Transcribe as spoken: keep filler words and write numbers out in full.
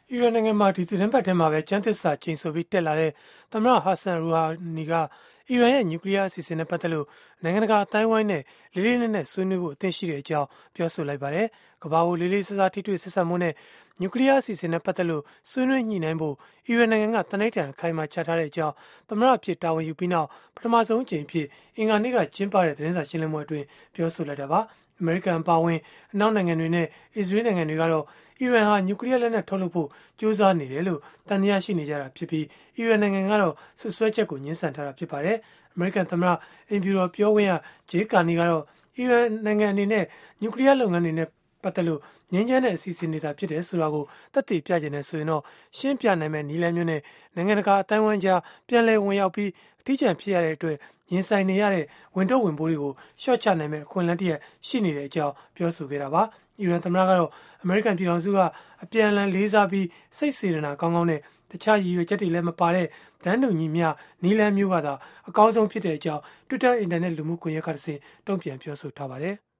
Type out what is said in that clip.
အီရန်နိုင်ငံမှာဒီသတင်းပတ်ထဲမှာပဲကျန်းသစ္စာကျိန်ဆိုပြီးတက်လာတဲ့သမ္မတဟာဆန်ရူဟာနီကအီရန်ရဲ့နျူကလ িয়ার အစီအစဉ်နဲ့ပတ်သက်လို့နိုင်ငံတကာအတိုင်းအဝိုင်းနဲ့လေးလေးနက်နက်ဆွေးနွေးဖို့အသင့်ရှိတဲ့အကြောင်းပြောဆိုလိုက်ပါတယ်။ကမ္ဘာကိုလေးလေးစားစားထိတွေ့ဆက်ဆံမှုနဲ့နျူကလ িয়ার အစီအစဉ်နဲ့ပတ်သက်လို့ဆွေးနွေးညှိနှိုင်းဖို့အီရန်နိုင်ငံကတနိဋ္ဌာန်အခိုင်အမာချထားတဲ့အကြောင်းသမ္မတအဖြစ်တာဝန်ယူပြီးနောက်ပထမဆုံးအကြိမ်အဖြစ်အင်္ဂါနေ့ကကျင်းပတဲ့သတင်းစာရှင်းလင်းပွဲအတွင်းပြောဆိုလိုက်တာပါ။အမေရိကန်အပါအဝင်အနောက်နိုင်ငံတွေနဲ့အစ္စရေးနိုင်ငံတွေကတော့အီရန်ဟာနျူကလ িয়ার လက်နက်ထုတ်လုပ်ဖို့ကြိုးစားနေတယ်လို့တန်တရားရှိနေကြတာဖြစ်ပြီးအီရန်နိုင်ငံကတော့ဆွဆွဲချက်ကိုညှင်းဆန်ထားတာဖြစ်ပါတယ်။အမေရိကန်သမ္မတအင်ဖြူတော်ပြောခွင့်ရဂျေကာနီကတော့အီရန်နိုင်ငံအနေနဲ့နျူကလ িয়ার လုပ်ငန်းတွေနဲ့ပတ်သက်လို့ငြိမ်းချမ်းတဲ့အစီအစဉ်တွေသာဖြစ်တယ်ဆိုတာကိုသက်သေပြခြင်းနဲ့ဆိုရင်တော့ရှင်းပြနိုင်မဲ့နည်းလမ်းမျိုးနဲ့နိုင်ငံတကာအတိုင်းအဝိုင်းကြားပြန်လည်ဝင်ရောက်ပြီးအထီးကျန်ဖြစ်ရတဲ့အတွက်ရင်ဆိုင်နေရတဲ့ဝင်တော့ဝင်ပိုးတွေကိုရှော့ချနိုင်မဲ့အခွင့်အလမ်းတစ်ရပ်ရှိနေတဲ့အကြောင်းပြောဆိုခဲ့တာပါ။အီရန်သမ္မတကတော့အမေရိကန်ပြည်ထောင်စုကအပြန်အလှန်လေးစားပြီးစိတ်စေတနာကောင်းကောင်းနဲ့တခြားရည်ရွယ်ချက်တွေလည်းမပါတဲ့ဒန်းတူညီမျှနီးလန်းမျိုးကသာအကောင်းဆုံးဖြစ်တဲ့အကြောင်း Twitter အင်တာနက်လူမှုကွန်ရက်ကတဆင့်တုံ့ပြန်ပြောဆိုထားပါတယ်။